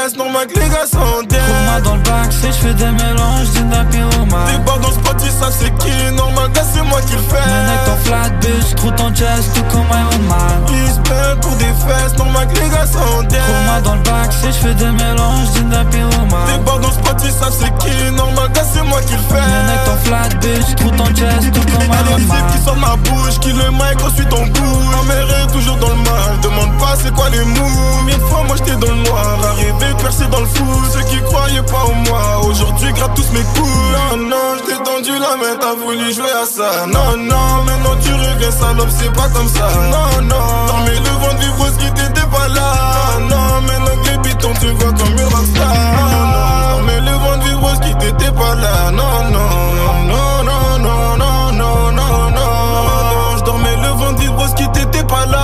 fesses, non ma les gars sont dead. Trouve-moi dans le bac, si j'fais des mélanges d'une pyromane. Des barres dans ce spot, ils savent c'est qui. Normal, gars, c'est moi qui le fais. Mec ton flat bitch, trou ton chest, tout comme Iron Man. Ils se pèlent pour des fesses, normal que les gars sont dead. Trouve-moi dans le bac, si j'fais des mélanges d'une pyromane. Des barres dans ce spot, ils savent c'est qui. Normal, gars, c'est moi qui le fais. Mec ton flat bitch, trou ton chest, tout comme Iron Man. Qui sort de ma bouche, qui le mic, ensuite on bouge. Ma mère est toujours dans le mal, demande pas c'est quoi les moves. Combien de fois moi j'étais dans le noir, arrivé percé dans le fou. Ceux qui croyaient pas en moi, aujourd'hui grattent tous mes coups. Non, non, j't'ai tendu la main, t'as voulu jouer à ça. Non, non, maintenant tu reviens salope, c'est pas comme ça. Non, non, mais le vent du bros qui t'était pas là. Non, maintenant que les pitons tu vois comme une rockstar. Non, mais le vent du bros qui t'était pas là. Non, non, non, non, non, non, non, non, non. J'dormais le vent du bros qui t'était pas là.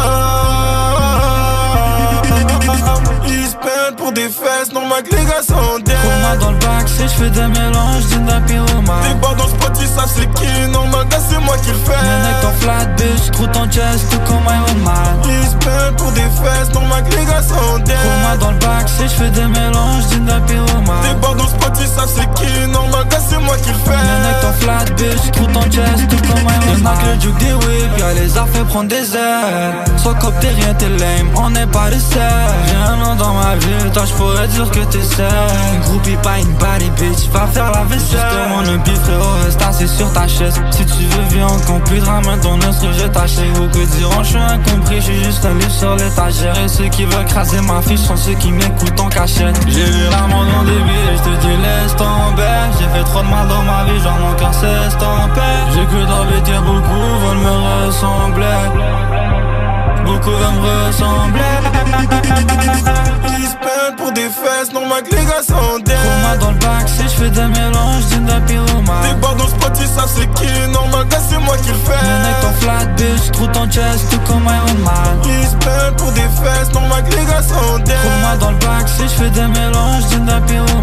Ils se pèlent pour des fesses, normal que les gars sont dead. Trouve-moi dans le bac, si j'fais des mélanges d'une pyromane. Des barres dans ce spot, ils savent c'est qui. Normal gars, c'est moi qui le fais. Mec ton flat bitch, trou ton chest, tout comme Iron Man. Ils se pèlent pour des fesses, normal que les gars sont dead. Trouve-moi dans le bac, si j'fais des mélanges d'une pyromane. Des barres dans ce spot, ils savent c'est qui. Normal gars, c'est moi qui le fais. Mec ton flat bitch, trou ton chest, tout comme Iron Man. Y'en a que le juke des whips, y'a les a fait prendre des ailes. Sois cop, t'es rien, t'es lame, on n'est pas des seuls. J'ai un nom dans ma ville, toi j'pourrais dire que t'es seul. Une groupie, pas une body bitch, va faire la vaisselle. Justement le bif frérot, reste assis sur ta chaise. Si tu veux viens on compris, ramène ton ostre, je t'achète. Ou que diront, j'suis incompris, j'suis juste un livre sur l'étagère. Et ceux qui veulent craser ma fiche sont ceux qui m'écoutent en cachette. J'ai vu la mort dans des billets, j'te dis laisse tomber. J'ai fait trop de mal dans ma vie, genre mon cœur s'est estompé. J'ai cru dans le dire beaucoup veulent me ressembler. Beaucoup veulent me ressembler. Ils se pèlent pour des fesses, normal que les gars sont dead. Trouve-moi dans le bac, si j'fais des mélanges d'une pyromane. Des barres dans ce spot, ils savent c'est qui. Normal gars, c'est moi qui le fais. Mec ton flat bitch, trou ton chest, tout comme Iron Man. Ils se pèlent pour des fesses, normal que les gars sont dead. Trouve-moi dans le bac, si j'fais des mélanges d'une pyromane.